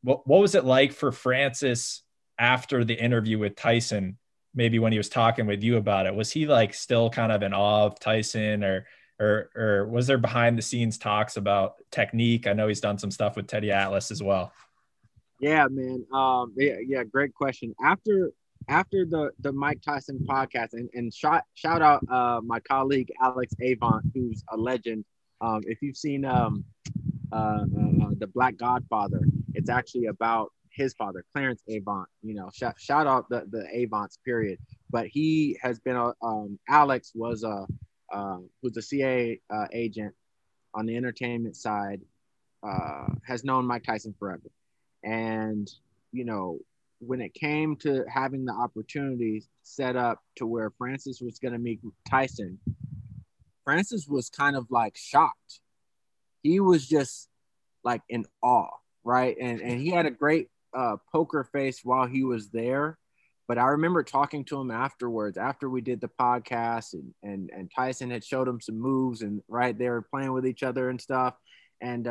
what was it like for Francis after the interview with Tyson? Maybe when he was talking with you about it, was he like still kind of in awe of Tyson, or was there behind the scenes talks about technique? I know he's done some stuff with Teddy Atlas as well. Yeah, man. Yeah, great question. After the Mike Tyson podcast, and shout out my colleague Alex Avant, who's a legend. If you've seen the Black Godfather, it's actually about his father, Clarence Avant. You know, shout out the Avants, period. But he has been Alex was a CIA agent on the entertainment side, has known Mike Tyson forever. And, you know, when it came to having the opportunity set up to where Francis was going to meet Tyson, Francis was kind of like shocked. He was just like in awe, right? And he had a great poker face while he was there. But I remember talking to him afterwards, after we did the podcast, and Tyson had showed him some moves, and right, they were playing with each other and stuff. And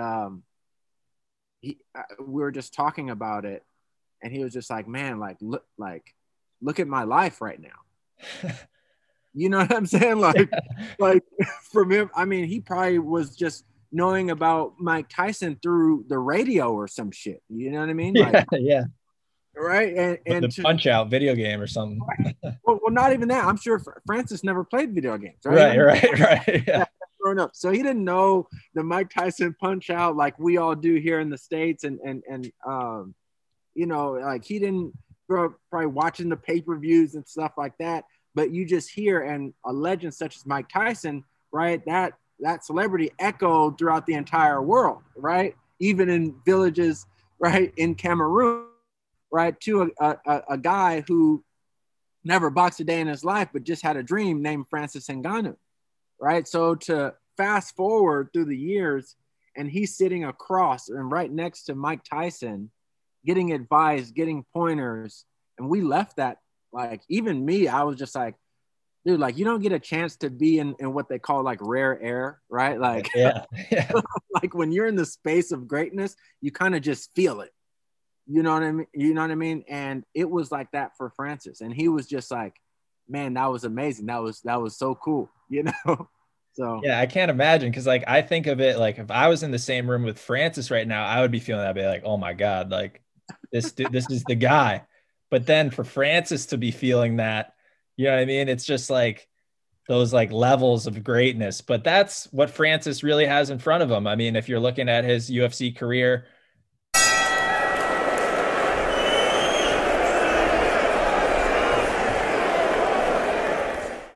we were just talking about it, and he was just like, man, look at my life right now. You know what I'm saying? Like from him, I mean, he probably was just knowing about Mike Tyson through the radio or some shit. You know what I mean? Yeah, yeah. Right. And The Punch Out video game or something. well, not even that. I'm sure Francis never played video games, right? right? Right. Yeah. Growing up, so he didn't know the Mike Tyson Punch Out like we all do here in the States, and you know, like he didn't grow up probably watching the pay-per-views and stuff like that. But you just hear, and a legend such as Mike Tyson, right? That celebrity echoed throughout the entire world, right? Even in villages, right, in Cameroon, right, to a guy who never boxed a day in his life, but just had a dream named Francis Ngannou, right? So to fast forward through the years, and he's sitting across and right next to Mike Tyson, getting advice, getting pointers, and we left that, like, even me, I was just like, dude, like, you don't get a chance to be in what they call like rare air, right? Like, Yeah. like when you're in the space of greatness, you kind of just feel it. You know what I mean? You know what I mean? And it was like that for Francis. And he was just like, man, that was amazing. That was so cool, you know? So Yeah, I can't imagine, because like I think of it like if I was in the same room with Francis right now, I would be feeling that, be like, oh my God, like this is the guy. But then for Francis to be feeling that, you know what I mean? It's just like those like levels of greatness. But that's what Francis really has in front of him. I mean, if you're looking at his UFC career,